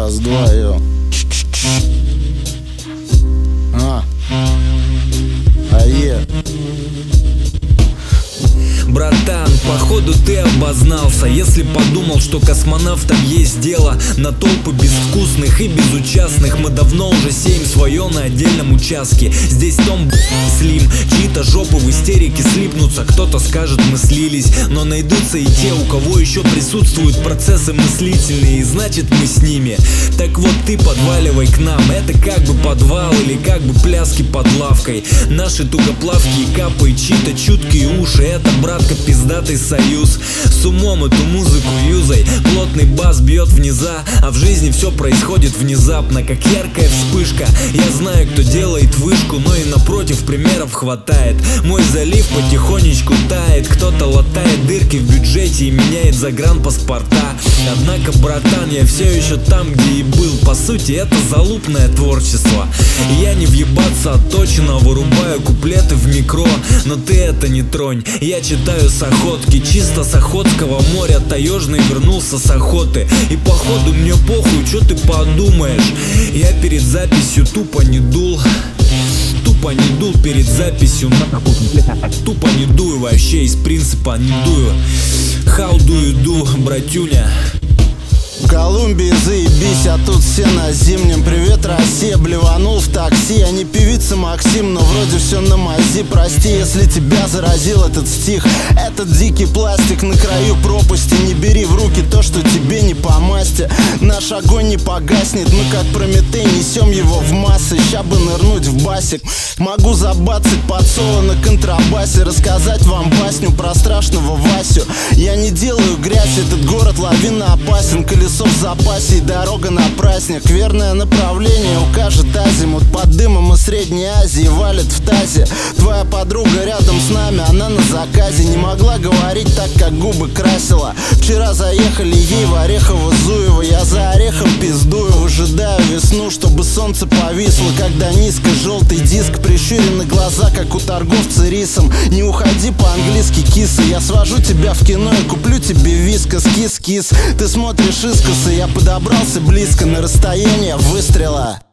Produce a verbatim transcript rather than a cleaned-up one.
Раз, два, йо. А. Ае. Братан, походу ты обознался, если подумал, что космонавтам есть дело на толпы безвкусных и безучастных. Мы давно уже сеем свое на отдельном участке. Здесь Том, Слим, чьи-то жопы в истерике слипнутся. Кто-то скажет, мы слились, но найдутся и те, у кого еще присутствуют процессы мыслительные, и значит мы с ними. Так вот ты подваливай к нам, это как бы подвал или как бы пляски под лавкой. Наши тугоплавкие капы и чьи-то чуткие уши, это, братка, пиздатый союз. С умом эту музыку юзай, плотный бас бьет в низа, а в жизни все происходит внезапно, как яркая вспышка. Я знаю, кто делает вышку, но и напротив примеров хватает. Мой залив потихонечку тает, кто-то латает дырки в бюджете и меняет загранпаспорта. Однако, братан, я все еще там, где и был. По сути, это залупное творчество. Я не въебаться отточенно, вырубаю куплеты в микро, но ты это не тронь. Я читаю с охотки, чисто с Охотского моря таежный вернулся с охоты. И походу мне похуй, что ты подумаешь. Я перед записью тупо не дул. Тупо не дул перед записью. Тупо не дую вообще, из принципа не дую. How do you do, братюня? В Колумбии заебись, а тут все на зимнем. Привет, Россия, блеванул в такси. Я не певица Максим, но вроде все на мази. Прости, если тебя заразил этот стих. Этот дикий пластик на краю пропасти. Не бери в руки то, что тебе не по масти. Наш огонь не погаснет, мы как Прометей несем его в массы. Ща бы нырнуть в басик. Могу забацать под соло на контрабасе, рассказать вам басню про страшного Васю. Я не делаю грязь, этот город лавина опасен. Колесо в запасе и дорога на праздник. Верное направление укажет азимут. Под дымом из Средней Азии валит в тазе. Твоя подруга рядом с нами, она на заказе. Не могла говорить так, как губы красила. Вчера заехали ей в Орехово-Зуево. Я за орехом пиздую, выжидаю весну, чтобы солнце повисло. Когда низко желтый диск, прищурены глаза, как у торговца рисом. Не уходи по-английски, киса. Я свожу тебя в кино и куплю тебе вискас. Кис-кис, ты смотришь искоса. Я подобрался близко на расстояние выстрела.